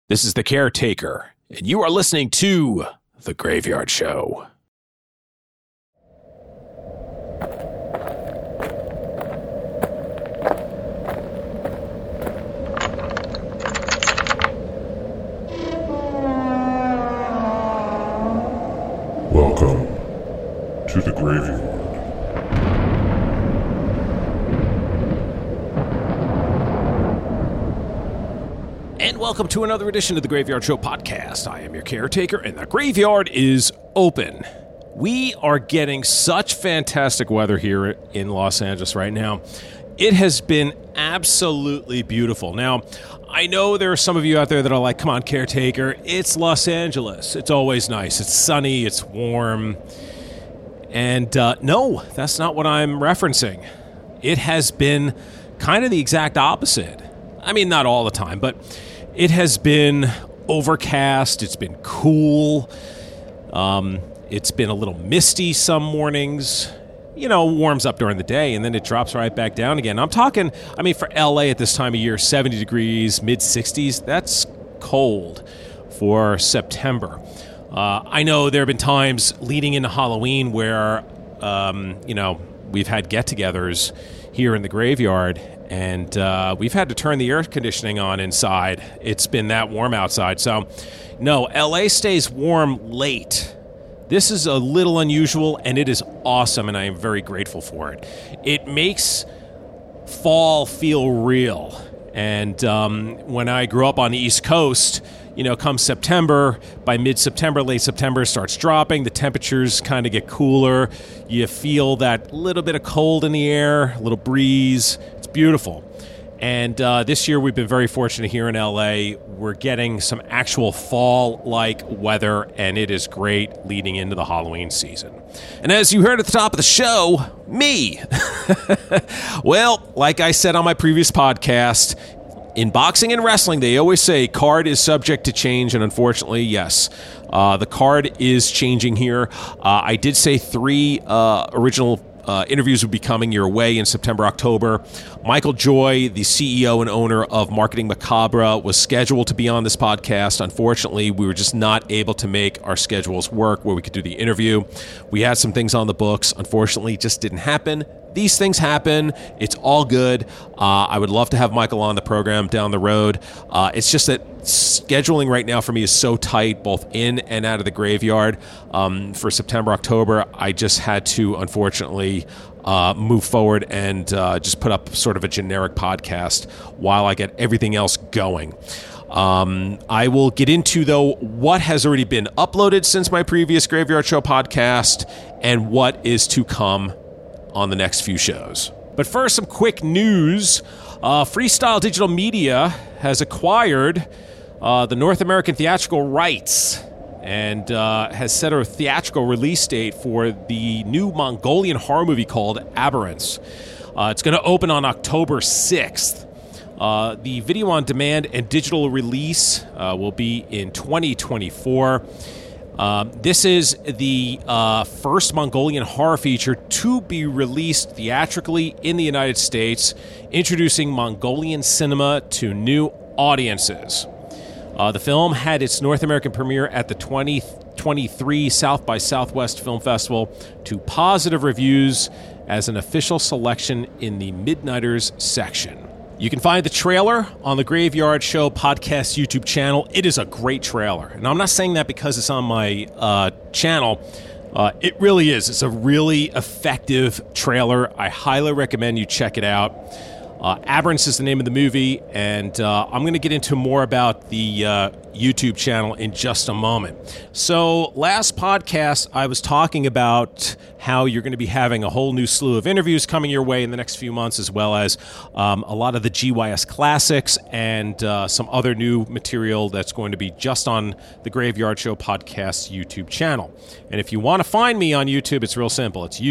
This is The Caretaker, and you are listening to The Graveyard Show. Welcome to the Graveyard. And welcome to another edition of the Graveyard Show podcast. I am your caretaker, and the graveyard is open. We are getting such fantastic weather here in Los Angeles right now. It has been absolutely beautiful. Now, I know there are some of you out there that are like, come on, caretaker, it's Los Angeles. It's always nice. It's sunny. It's warm. And no, that's not what I'm referencing. It has been kind of the exact opposite. I mean, not all the time, but it has been overcast. It's been cool. It's been a little misty some mornings. You know, warms up during the day, and then it drops right back down again. I'm talking, I mean, for LA at this time of year, 70 degrees, mid-60s, that's cold for September. I know there have been times leading into Halloween where, we've had get-togethers here in the graveyard, and we've had to turn the air conditioning on inside. It's been that warm outside. So, no, LA stays warm late. This is a little unusual, and it is awesome, and I am very grateful for it. It makes fall feel real. And when I grew up on the East Coast, you know, come September, by mid-September, late September, it starts dropping. The temperatures kind of get cooler. You feel that little bit of cold in the air, a little breeze. It's beautiful. And this year we've been very fortunate here in LA. We're getting some actual fall-like weather, and it is great leading into the Halloween season. And as you heard at the top of the show, me. Well, like I said on my previous podcast, in boxing and wrestling, they always say card is subject to change, and unfortunately, yes, the card is changing here. I did say 3 original interviews would be coming your way in September, October. Michael Joy, the CEO and owner of Marketing Macabre, was scheduled to be on this podcast. Unfortunately, we were just not able to make our schedules work where we could do the interview. We had some things on the books. Unfortunately, it just didn't happen. These things happen. It's all good. I would love to have Michael on the program down the road. It's just that scheduling right now for me is so tight, both in and out of the graveyard. For September, October, I just had to, unfortunately, move forward and just put up sort of a generic podcast while I get everything else going. I will get into, though, what has already been uploaded since my previous Graveyard Show podcast and what is to come on the next few shows. But first, some quick news. Freestyle Digital Media has acquired the North American theatrical rights and has set a theatrical release date for the new Mongolian horror movie called Aberrance. It's going to open on October 6th. The video on demand and digital release will be in 2024. This is the first Mongolian horror feature to be released theatrically in the United States, introducing Mongolian cinema to new audiences. The film had its North American premiere at the 2023 South by Southwest Film Festival to positive reviews as an official selection in the Midnighters section. You can find the trailer on the Graveyard Show podcast YouTube channel. It is a great trailer. And I'm not saying that because it's on my channel. It really is. It's a really effective trailer. I highly recommend you check it out. Aberrance is the name of the movie, and I'm going to get into more about the YouTube channel in just a moment. So last podcast, I was talking about how you're going to be having a whole new slew of interviews coming your way in the next few months, as well as a lot of the GYS classics and some other new material that's going to be just on the Graveyard Show podcast YouTube channel. And if you want to find me on YouTube, it's real simple. It's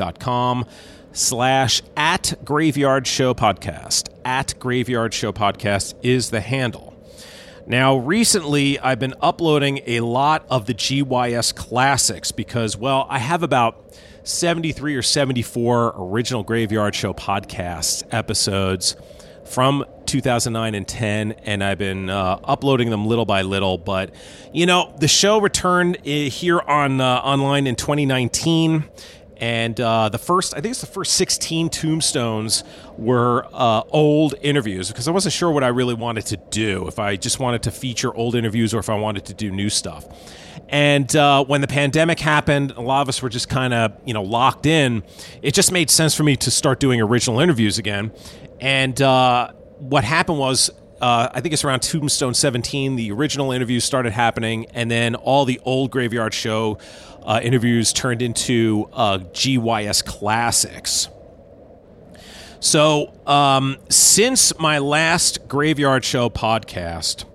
youtube.com/@Graveyard Show Podcast. @Graveyard Show Podcast is the handle. Now, recently, I've been uploading a lot of the GYS classics because, well, I have about 73 or 74 original Graveyard Show podcast episodes from 2009 and 10, and I've been uploading them little by little. But, the show returned here on online in 2019. And the first 16 tombstones were old interviews, because I wasn't sure what I really wanted to do, if I just wanted to feature old interviews or if I wanted to do new stuff. And when the pandemic happened, a lot of us were just kind of, locked in. It just made sense for me to start doing original interviews again. And what happened was, I think it's around Tombstone 17, the original interviews started happening, and then all the old Graveyard Show interviews turned into GYS Classics. So since my last Graveyard Show podcast,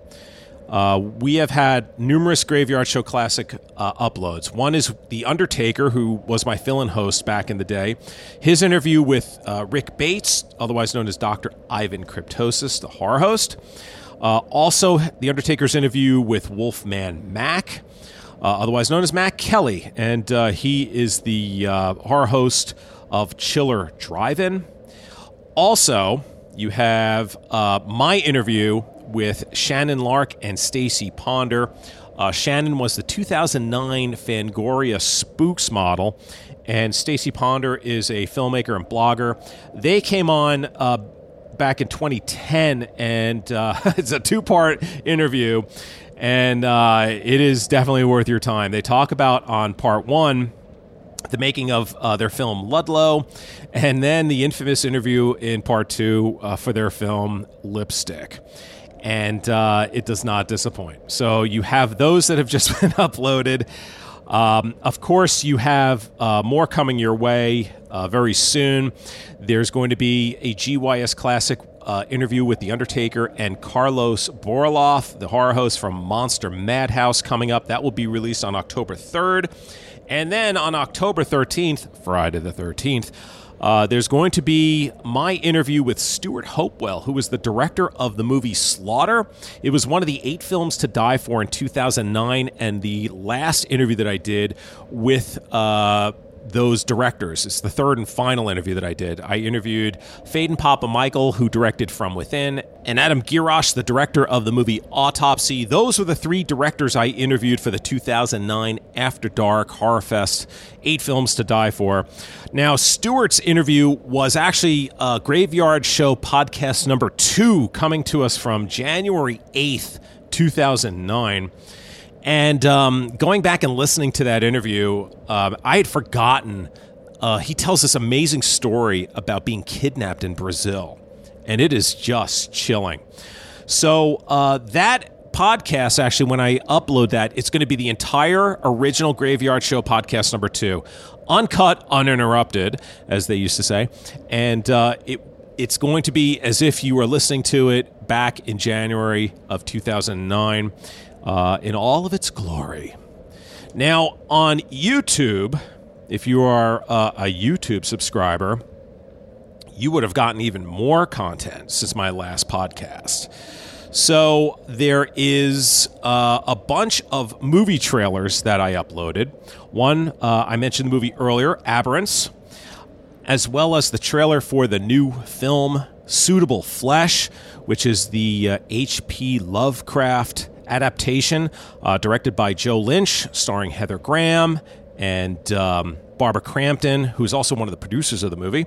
we have had numerous Graveyard Show Classic uploads. One is The Undertaker, who was my fill-in host back in the day. His interview with Rick Bates, otherwise known as Dr. Ivan Cryptosis, the horror host. Also, The Undertaker's interview with Wolfman Mac, otherwise known as Mac Kelly. And he is the horror host of Chiller Drive-In. Also, you have my interview with Shannon Lark and Stacy Ponder. Shannon was the 2009 Fangoria Spooks model, and Stacy Ponder is a filmmaker and blogger. They came on back in 2010, and it's a two-part interview, and it is definitely worth your time. They talk about, on part one, the making of their film Ludlow, and then the infamous interview in part two for their film Lipstick. And it does not disappoint. So you have those that have just been uploaded. Of course, you have more coming your way very soon. There's going to be a GYS Classic interview with The Undertaker and Carlos Borloff, the horror host from Monster Madhouse, coming up. That will be released on October 3rd. And then on October 13th, Friday the 13th, there's going to be my interview with Stuart Hopewell, who was the director of the movie Slaughter. It was one of the 8 films to die for in 2009, and the last interview that I did with those directors. It's the third and final interview that I did. I interviewed Faden Papa Michael, who directed From Within, and Adam Girosh, the director of the movie Autopsy. Those were the 3 directors I interviewed for the 2009 After Dark Horror Fest, 8 films to die for. Now, Stuart's interview was actually Graveyard Show podcast number 2, coming to us from January 8th, 2009. And going back and listening to that interview, I had forgotten. He tells this amazing story about being kidnapped in Brazil, and it is just chilling. So that podcast, actually, when I upload that, it's going to be the entire original Graveyard Show podcast number 2, uncut, uninterrupted, as they used to say, and it's going to be as if you were listening to it back in January of 2009. In all of its glory. Now, on YouTube, if you are a YouTube subscriber, you would have gotten even more content since my last podcast. So there is a bunch of movie trailers that I uploaded. One, I mentioned the movie earlier, Aberrance, as well as the trailer for the new film Suitable Flesh, which is the H.P. Lovecraft adaptation, directed by Joe Lynch, starring Heather Graham and Barbara Crampton, who's also one of the producers of the movie.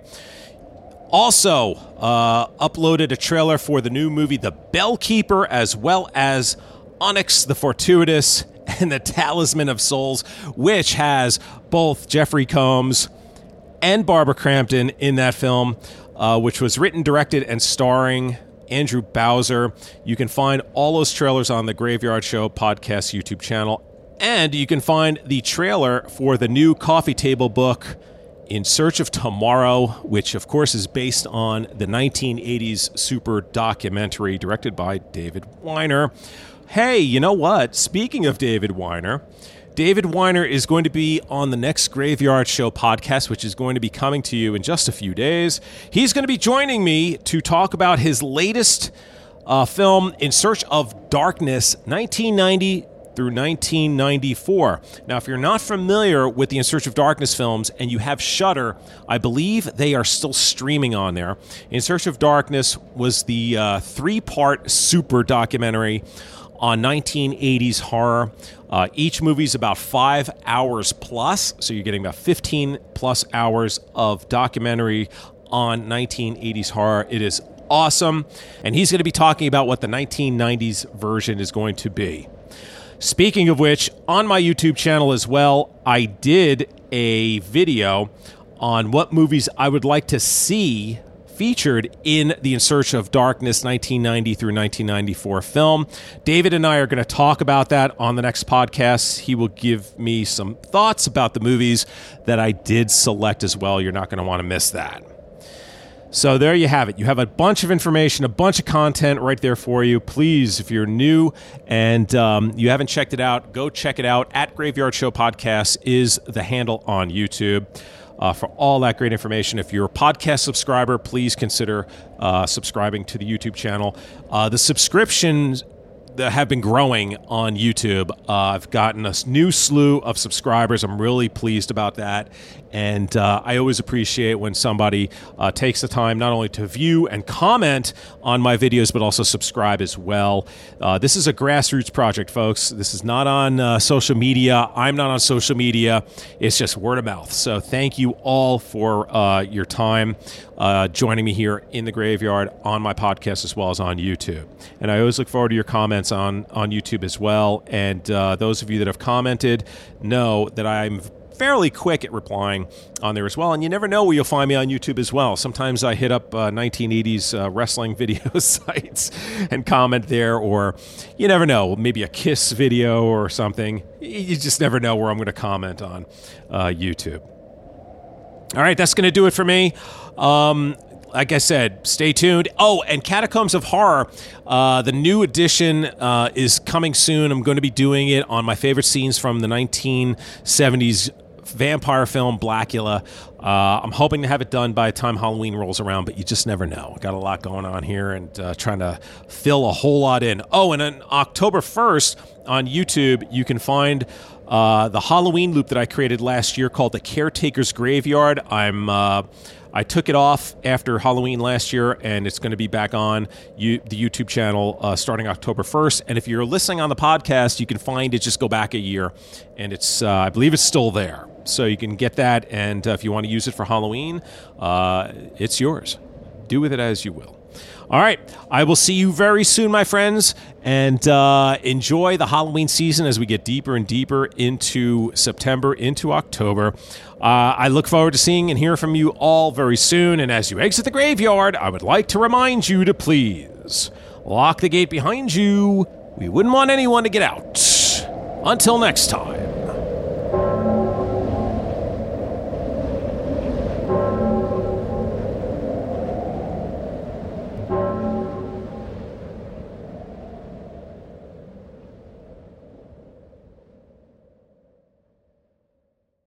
Also uploaded a trailer for the new movie The Bellkeeper, as well as Onyx the Fortuitous and The Talisman of Souls, which has both Jeffrey Combs and Barbara Crampton in that film, which was written, directed, and starring Andrew Bowser. You can find all those trailers on the Graveyard Show podcast YouTube channel. And you can find the trailer for the new coffee table book, In Search of Tomorrow, which, of course, is based on the 1980s super documentary directed by David Weiner. Hey, you know what? Speaking of David Weiner, David Weiner is going to be on the next Graveyard Show podcast, which is going to be coming to you in just a few days. He's going to be joining me to talk about his latest film, In Search of Darkness, 1990 through 1994. Now, if you're not familiar with the In Search of Darkness films and you have Shudder, I believe they are still streaming on there. In Search of Darkness was the 3-part super documentary on 1980s horror. Each movie is about 5 hours plus, so you're getting about 15 plus hours of documentary on 1980s horror. It is awesome, and he's going to be talking about what the 1990s version is going to be. Speaking of which, on my YouTube channel as well, I did a video on what movies I would like to see featured in the In Search of Darkness 1990 through 1994 film. David and I are going to talk about that on the next podcast. He will give me some thoughts about the movies that I did select as well. You're not going to want to miss that. So there you have it. You have a bunch of information, a bunch of content right there for you. Please, if you're new and you haven't checked it out, go check it out. At Graveyard Show Podcast is the handle on YouTube. For all that great information. If you're a podcast subscriber, please consider subscribing to the YouTube channel. The subscriptions that have been growing on YouTube. I've gotten a new slew of subscribers. I'm really pleased about that. And I always appreciate when somebody takes the time not only to view and comment on my videos, but also subscribe as well. This is a grassroots project, folks. This is not on social media. I'm not on social media. It's just word of mouth. So thank you all for your time joining me here in the graveyard on my podcast as well as on YouTube. And I always look forward to your comments on YouTube as well. And those of you that have commented know that I'm fairly quick at replying on there as well. And you never know where you'll find me on YouTube as well. Sometimes I hit up 1980s wrestling video sites and comment there, or you never know, maybe a Kiss video or something. You just never know where I'm going to comment on YouTube. All right, that's going to do it for me. Like I said, stay tuned. Oh, and Catacombs of Horror, the new edition is coming soon. I'm going to be doing it on my favorite scenes from the 1970s vampire film Blackula. I'm hoping to have it done by the time Halloween rolls around, but you just never know. Got a lot going on here and trying to fill a whole lot in. Oh, and on October 1st on YouTube, you can find the Halloween loop that I created last year called The Caretaker's Graveyard. I took it off after Halloween last year, and it's going to be back on the YouTube channel starting October 1st. And if you're listening on the podcast, you can find it. Just go back a year, and it's I believe it's still there. So you can get that, and if you want to use it for Halloween, it's yours. Do with it as you will. All right, I will see you very soon, my friends, and enjoy the Halloween season as we get deeper and deeper into September, into October. I look forward to seeing and hearing from you all very soon, and as you exit the graveyard, I would like to remind you to please lock the gate behind you. We wouldn't want anyone to get out. Until next time.